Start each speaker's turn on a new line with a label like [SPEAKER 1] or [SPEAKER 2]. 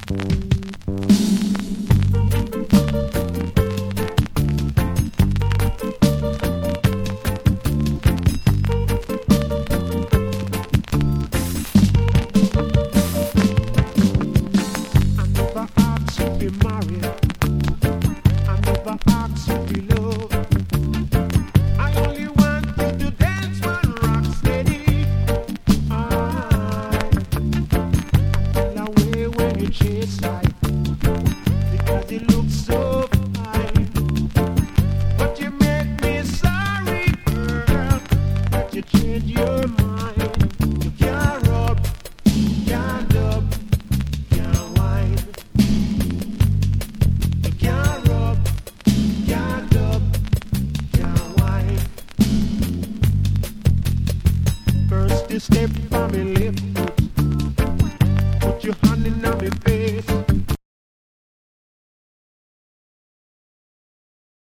[SPEAKER 1] Step on me left foot, put your hand in on me face.